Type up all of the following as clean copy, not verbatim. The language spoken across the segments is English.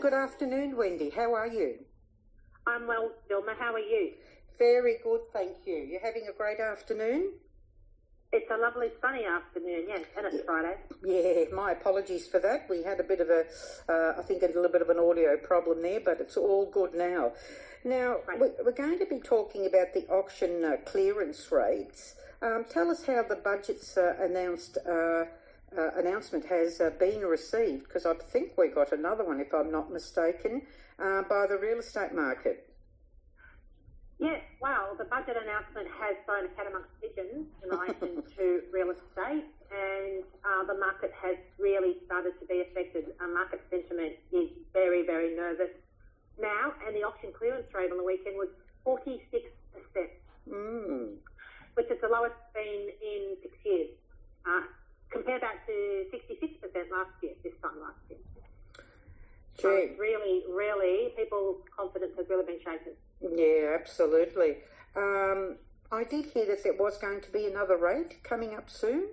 good afternoon, Wendy. How are you? I'm well, Vilma. How are you? Very good, thank you. You're having a great afternoon? It's a lovely sunny afternoon, yes, and it's Friday. Yeah, my apologies for that. We had a bit of I think a little bit of an audio problem there, but it's all good now. Now, Right. we're going to be talking about the auction clearance rates. Tell us how the budget's announcement has been received, because I think we got another one, if I'm not mistaken, by the real estate market. Yes, well, the budget announcement has thrown a cat amongst pigeons in relation to real estate, and the market has really started to be affected. Market sentiment is very, very nervous now, and the auction clearance rate on the weekend was 46%, which is the lowest it's been in 6 years. Compare that to 66% last year, this time last year. So it's really, people's confidence has really been shaken. Yeah, absolutely. I did hear that there was going to be another rate coming up soon.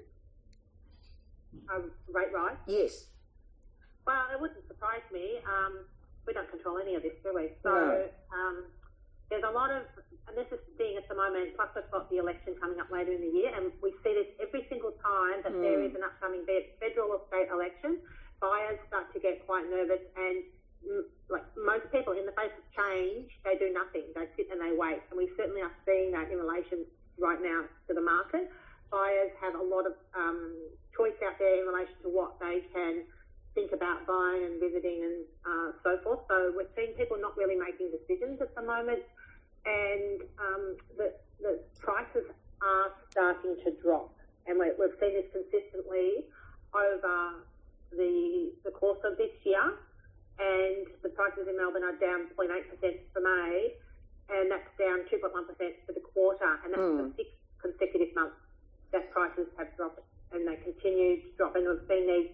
Rate rise? Yes. Well, it wouldn't surprise me. We don't control any of this, do we? So No. there's a lot of, and this is the thing at the moment, plus we've got the election coming up later in the year, and we see this every single time that there is an upcoming, be it federal or state election, buyers start to get quite nervous, and like most people in the face of change, they do nothing. They sit and they wait. And we certainly are seeing that in relation right now to the market. Buyers have a lot of choice out there in relation to what they can think about buying and visiting and so forth. So we're seeing people not really making decisions at the moment, and the prices are starting to drop. And we've seen this consistently over the course of this year. And the prices in Melbourne are down 0.8% for May, and that's down 2.1% for the quarter, and that's the sixth consecutive month that prices have dropped, and they continue to drop. And we've seen these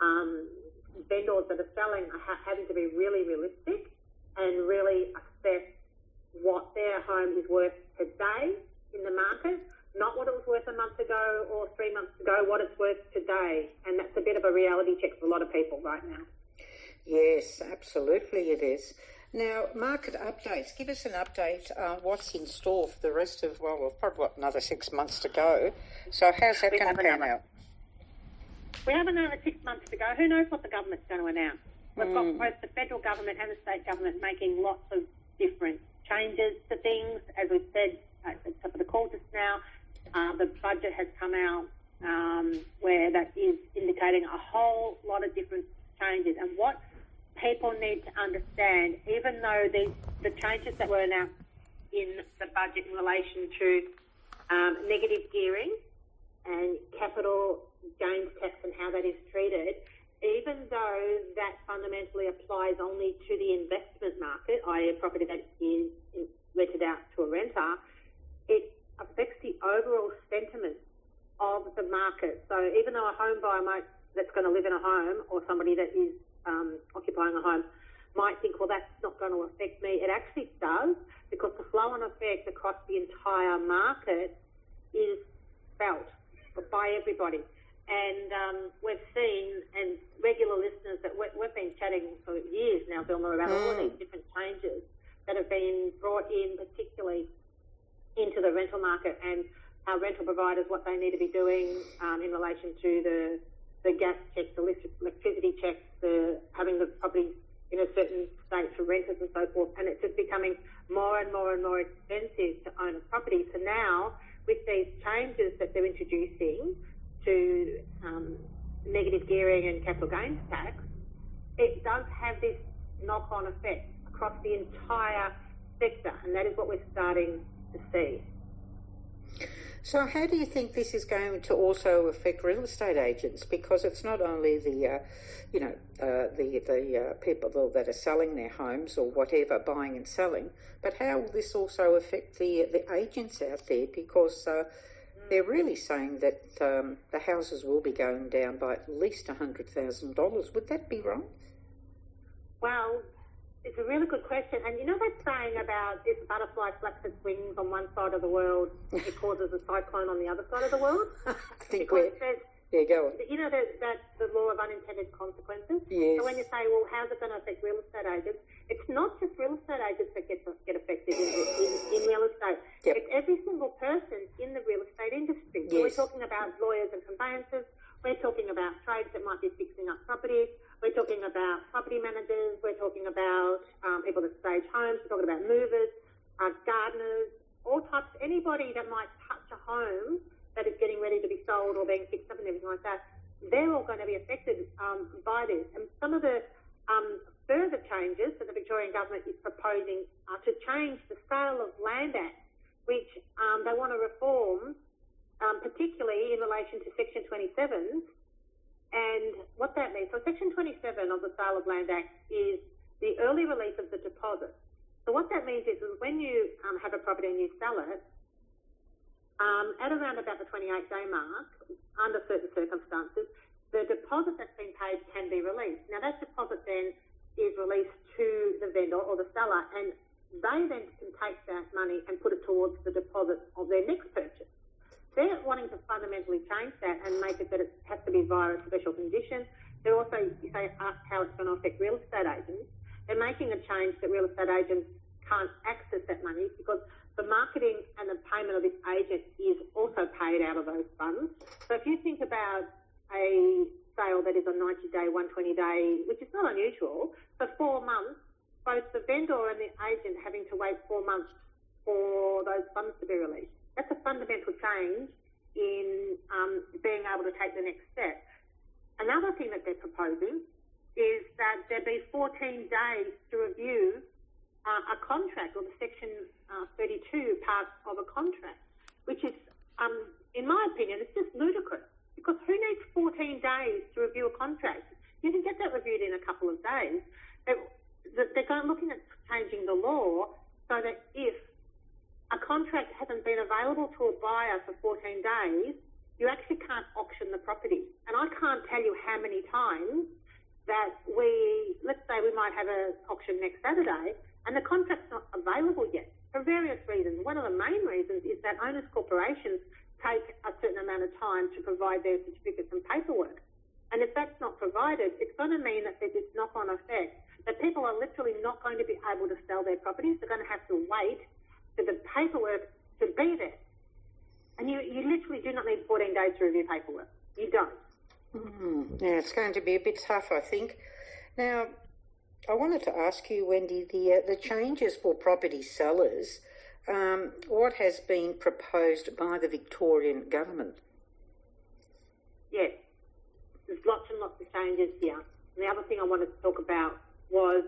vendors that are selling are having to be really realistic and really assess what their home is worth today in the market, not what it was worth a month ago or 3 months ago, what it's worth today. And that's a bit of a reality check for a lot of people right now. Yes, absolutely it is. Now, market updates. Give us an update on what's in store for the rest of, well, we've probably got another 6 months to go. So how's that going to pan out? We have another 6 months to go. Who knows what the government's going to announce? We've got both the federal government and the state government making lots of different changes to things. As we've said at the top of the call just now, the budget has come out where that is indicating a whole lot of different changes. And what people need to understand, even though the changes that were announced in the budget in relation to negative gearing and capital gains tax and how that is treated, even though that fundamentally applies only to the investment market, i.e. a property that is rented out to a renter, it affects the overall sentiment of the market. So even though a home buyer that's going to live in a home, or somebody that is occupying a home might think, well, that's not going to affect me. It actually does, because the flow-on effect across the entire market is felt by everybody. And we've seen, and regular listeners, that we've been chatting for years now, Vilma, about all of these different changes that have been brought in, particularly into the rental market, and our rental providers, what they need to be doing in relation to the gas checks, the electricity checks, having the property in a certain state for renters and so forth. And it's just becoming more and more and more expensive to own a property. So now, with these changes that they're introducing to negative gearing and capital gains tax, it does have this knock-on effect across the entire sector, and that is what we're starting to see. So how do you think this is going to also affect real estate agents? Because it's not only the people that are selling their homes or whatever, buying and selling, but how will this also affect the agents out there? Because they're really saying that the houses will be going down by at least $100,000. Would that be right? Well, it's a really good question. And you know that saying about if a butterfly flaps its wings on one side of the world, it causes a cyclone on the other side of the world? I think because Yeah, go on. You know that's the law of unintended consequences. Yes. So when you say, well, how's it going to affect real estate agents? It's not just real estate agents that get affected in real estate. Yep. It's every single person in the real estate industry. So we're Yes. talking about lawyers and conveyancers. We're talking about trades that might be fixing up properties. We're talking about property managers. We're talking about people that stage homes. We're talking about movers, gardeners, all types. Anybody that might touch a home that is getting ready to be sold or being fixed up and everything like that, they're all going to be affected by this. And some of the further changes that the Victorian Government is proposing are to change the Sale of Land Act, which they want to reform, particularly in relation to Section 27. And what that means, so Section 27 of the Sale of Land Act is the early release of the deposit. So what that means is when you have a property and you sell it, at around about the 28-day mark, under certain circumstances, the deposit that's been paid can be released. Now, that deposit then is released to the vendor or the seller, and they then can take that money and put it towards the deposit of their next purchase. They're wanting to fundamentally change that and make it that it has to be via a special condition. They're also, you say, ask how it's going to affect real estate agents. They're making a change that real estate agents can't access that money because the marketing and the payment of this agent is also paid out of those funds. So if you think about a sale that is a 90-day, 120-day, which is not unusual, for 4 months, both the vendor and the agent having to wait 4 months for those funds to be released. That's a fundamental change in being able to take the next step. Another thing that they're proposing is that there be 14 days to review a contract or the Section 32 part of a contract, which is, in my opinion, it's just ludicrous because who needs 14 days to review a contract? You can get that reviewed in a couple of days. They're looking at changing the law so that if a contract hasn't been available to a buyer for 14 days, you actually can't auction the property. And I can't tell you how many times that let's say we might have an auction next Saturday and the contract's not available yet for various reasons. One of the main reasons is that owners' corporations take a certain amount of time to provide their certificates and paperwork. And if that's not provided, it's going to mean that there's this knock-on effect that people are literally not going to be able to sell their properties. They're going to have to wait for the paperwork to be there. And you literally do not need 14 days to review paperwork. You don't. Yeah, it's going to be a bit tough, I think. Now, I wanted to ask you, Wendy, the changes for property sellers, what has been proposed by the Victorian Government? Yes, there's lots and lots of changes here. And the other thing I wanted to talk about was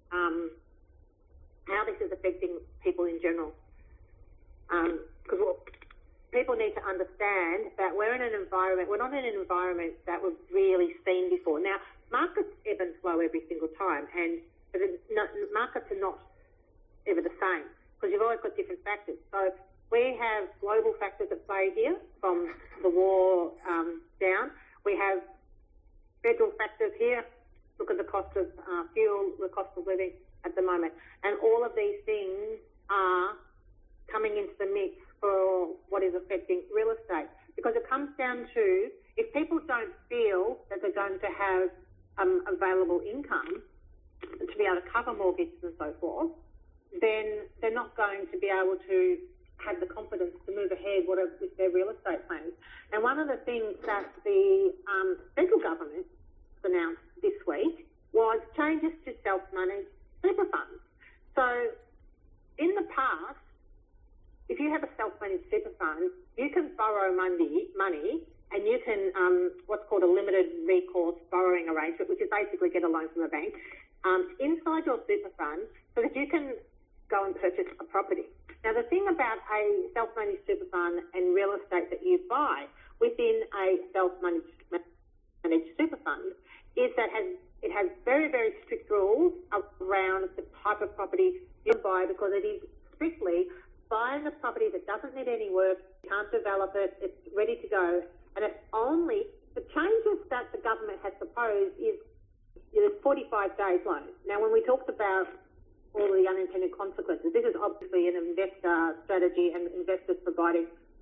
how this is affecting people in general. Because people need to understand that we're not in an environment that we've really seen before. Now, markets ebb and flow every single time, and markets are not ever the same because you've always got different factors. So we have global factors at play here from the war down. We have federal factors here. Look at the cost of fuel, the cost of living at the moment. And all of these things are coming into the mix for what is affecting real estate. Because it comes down to, if people don't feel that they're going to have available income to be able to cover mortgages and so forth, then they're not going to be able to have the confidence to move ahead with their real estate plans. And one of the things that the federal government announced this week was changes to self-managed super funds. So in the past, if you have a self-managed super fund, you can borrow money and you can, what's called a limited recourse borrowing arrangement, which is basically get a loan from a bank, inside your super fund so that you can go and purchase a property. Now, the thing about a self-managed super fund and real estate that you buy within a self-managed super fund is that it has very, very strict rules around the type of property you buy, because it is strictly buying a property that doesn't need any work, you can't develop it, it's ready to go, and it's only the changes that the government has proposed is 45 days loan. Now, when we talked about all the unintended consequences, this is obviously an investor strategy and investors providing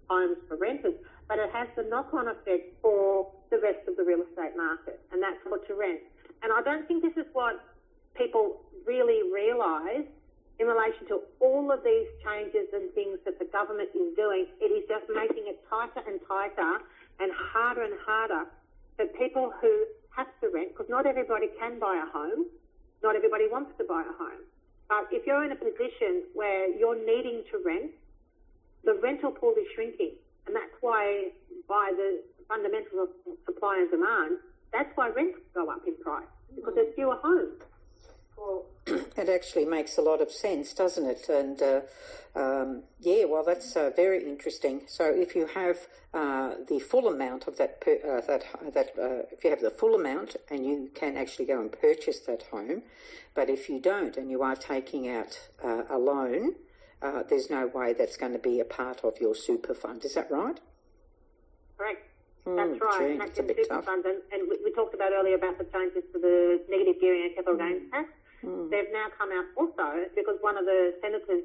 homes for renters, but it has the knock-on effect for the rest of the real estate market, and that's what to rent. And I don't think this is what people really realise in relation to all of these changes and things that the government is doing. It is just making it tighter and tighter and harder for people who have to rent, because not everybody can buy a home. Not everybody wants to buy a home. But if you're in a position where you're needing to rent, the rental pool is shrinking. And that's why, by the fundamentals of supply and demand, that's why rents go up in price, because there's fewer homes. Well, it actually makes a lot of sense, doesn't it? And well, that's very interesting. So if you have the full amount of if you have the full amount, and you can actually go and purchase that home, but if you don't and you are taking out a loan, there's no way that's going to be a part of your super fund. Is that right? Correct. That's right. Gee, and that's a bit super tough. fund. And we talked about earlier about the changes to the negative gearing and capital gains tax. They've now come out also because one of the senators,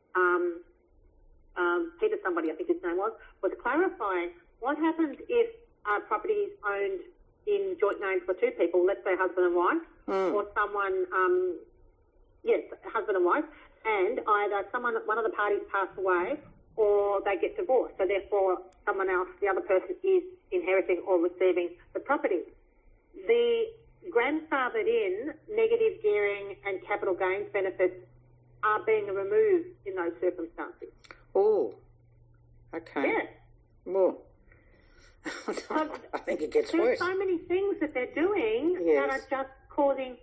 Peter somebody, I think his name was clarifying what happens if property is owned in joint names for two people, let's say husband and wife, or someone, husband and wife, and either one of the parties pass away or they get divorced. So therefore someone else, the other person, is inheriting or receiving the property. The grandfathered in negative gearing and capital gains benefits are being removed in those circumstances. Oh, okay. Yeah. Well, I think it gets worse. There's so many things that they're doing that are just causing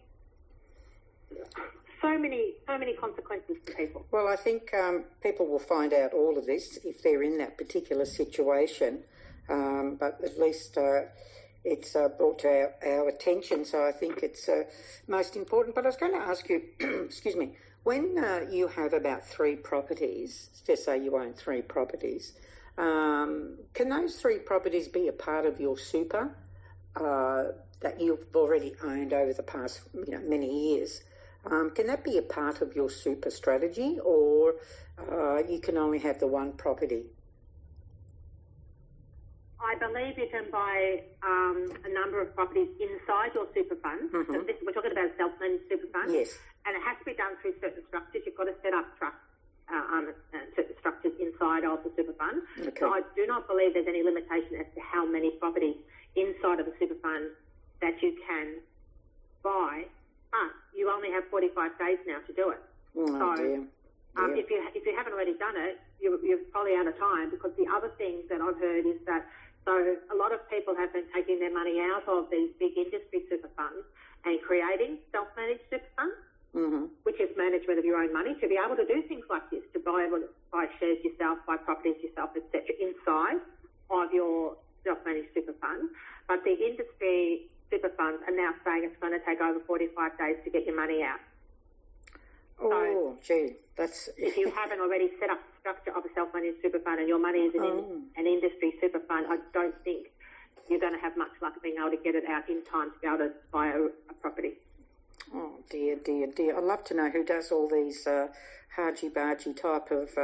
so many consequences to people. Well, I think people will find out all of this if they're in that particular situation, but at least it's brought to our attention, so I think it's most important. But I was going to ask you, excuse me, when you have about 3 properties, just say you own 3 properties, can those 3 properties be a part of your super that you've already owned over the past many years? Can that be a part of your super strategy, or you can only have the 1 property? I believe you can buy a number of properties inside your super fund. So we're talking about a self-managed super fund. Yes. And it has to be done through certain structures. You've got to set up certain structures inside of the super fund. Okay. So I do not believe there's any limitation as to how many properties inside of the super fund that you can buy. But you only have 45 days now to do it. Oh, dear. If you haven't already done it, you're probably out of time, because the other thing that I've heard is that a lot of people have been taking their money out of these big industry super funds and creating self-managed super funds, which is management of your own money, to be able to do things like this, to buy shares yourself, buy properties yourself, etc., inside of your self-managed super fund. But the industry super funds are now saying it's going to take over 45 days to get your money out. Oh, gee, that's... If you haven't already set up the structure of a self-managed super fund and your money is in an industry super fund, I don't think you're going to have much luck being able to get it out in time to be able to buy a property. Oh, dear. I'd love to know who does all these hargy-bargy type of,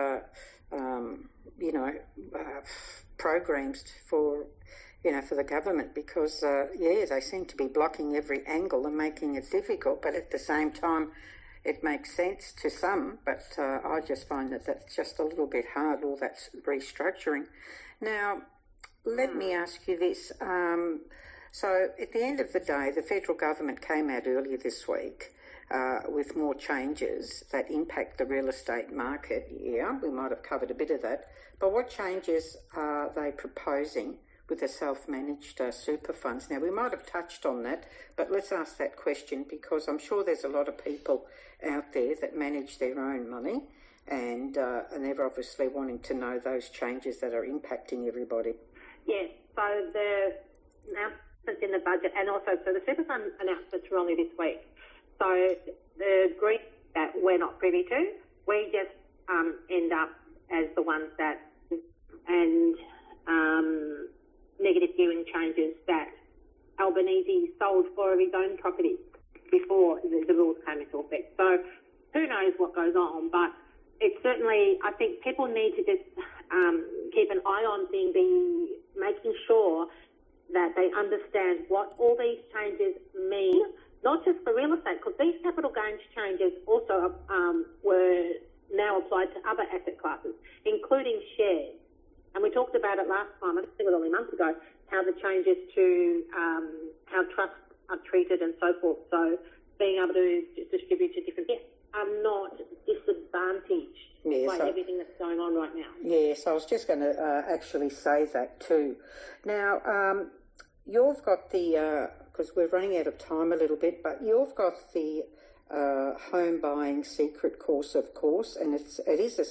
programs for the government, because, they seem to be blocking every angle and making it difficult, but at the same time, it makes sense to some, but I just find that that's just a little bit hard, all that restructuring. Now, let me ask you this. So at the end of the day, the federal government came out earlier this week with more changes that impact the real estate market. Yeah, we might have covered a bit of that. But what changes are they proposing with the self-managed super funds? Now, we might have touched on that, but let's ask that question, because I'm sure there's a lot of people out there that manage their own money, and they're obviously wanting to know those changes that are impacting everybody. Yes, so the announcements in the budget, and also so the super fund announcements were only this week. So the green that we're not privy to, we just end up as the ones that and negative gearing changes that Albanese sold for his own property before the rules came into effect. So who knows what goes on, but it's certainly, I think people need to just keep an eye on things, making sure that they understand what all these changes mean, not just for real estate, because these capital gains changes also were now applied to other asset classes, including shares. And we talked about it last time, I think it was only months ago, how the changes to how trusts are treated and so forth. So being able to distribute to different people are not disadvantaged by everything that's going on right now. Yes, I was just going to actually say that too. Now, you've got the, because we're running out of time a little bit, but you've got the home buying secret course, of course, and it is a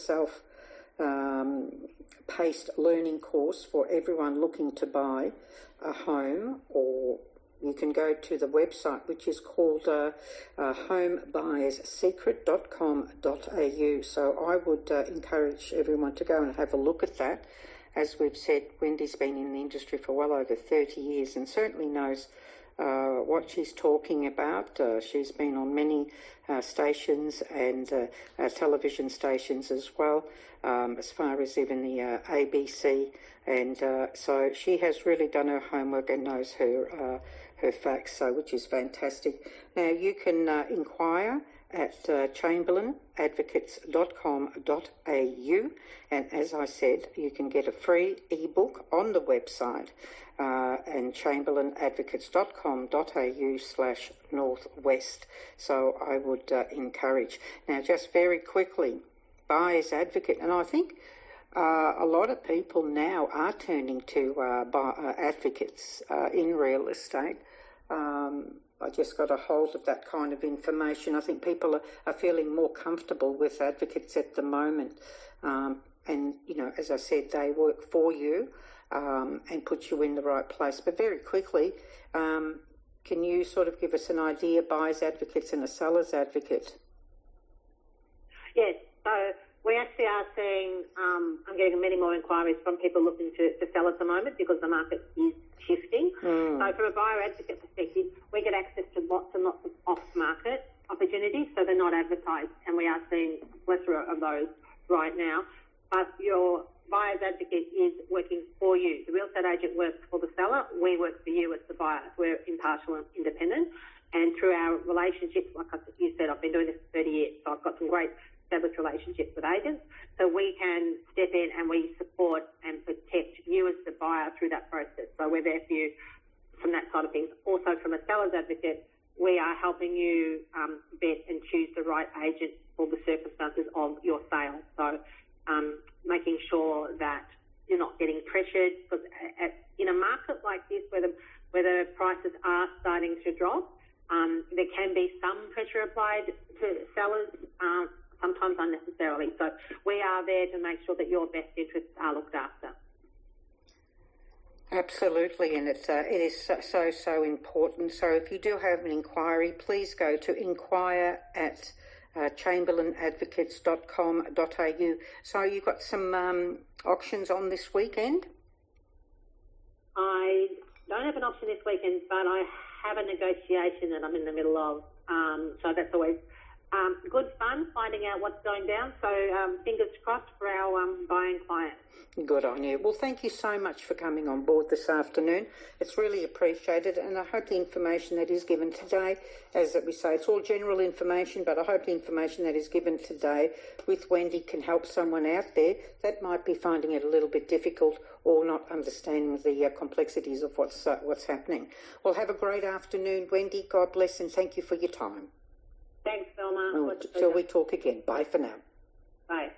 self-paced learning course for everyone looking to buy a home, or you can go to the website, which is called homebuyerssecret.com.au. So I would encourage everyone to go and have a look at that. As we've said, Wendy's been in the industry for well over 30 years and certainly knows what she's talking about. She's been on many stations and television stations as well, as far as even the ABC. And so she has really done her homework and knows her facts, so which is fantastic. Now, you can inquire at chamberlainadvocates.com.au, and as I said, you can get a free ebook on the website and chamberlainadvocates.com.au/northwest. So I would encourage. Now, just very quickly, buyer's advocate, and I think a lot of people now are turning to advocates in real estate. I just got a hold of that kind of information. I think people are feeling more comfortable with advocates at the moment. And, you know, as I said, they work for you and put you in the right place. But very quickly, can you sort of give us an idea, buyer's advocates and a seller's advocate? Yes, so we actually are seeing, I'm getting many more inquiries from people looking to sell at the moment because the market is shifting. So from a buyer advocate perspective, we get access to lots and lots of off-market opportunities, so they're not advertised, and we are seeing a plethora of those right now. But your buyer's advocate is working for you. The real estate agent works for the seller. We work for you as the buyer. We're impartial and independent. And through our relationships, like you said, I've been doing this for 30 years, so I've got some great established relationships with agents. So we can step in and we support and protect you as the buyer through that process. So we're there for you from that side of things. Also, from a seller's advocate, we are helping you vet and choose the right agent for the circumstances of your sale. So making sure that you're not getting pressured, because in a market like this where the prices are starting to drop, there can be some pressure applied to sellers, sometimes unnecessarily. So we are there to make sure that your best interests are looked after. Absolutely, and it is so important. So if you do have an inquiry, please go to inquire at chamberlainadvocates.com.au. So you've got some auctions on this weekend? I don't have an auction this weekend, but I have a negotiation that I'm in the middle of. So that's always good fun, finding out what's going down. So fingers crossed for our buying clients. Good on you. Well, thank you so much for coming on board this afternoon. It's really appreciated, and I hope the information that is given today, as we say, it's all general information, but I hope the information that is given today with Wendy can help someone out there that might be finding it a little bit difficult or not understanding the complexities of what's happening. Well, have a great afternoon, Wendy. God bless, and thank you for your time. Thanks, Velma. Till we talk again. Bye for now. Bye.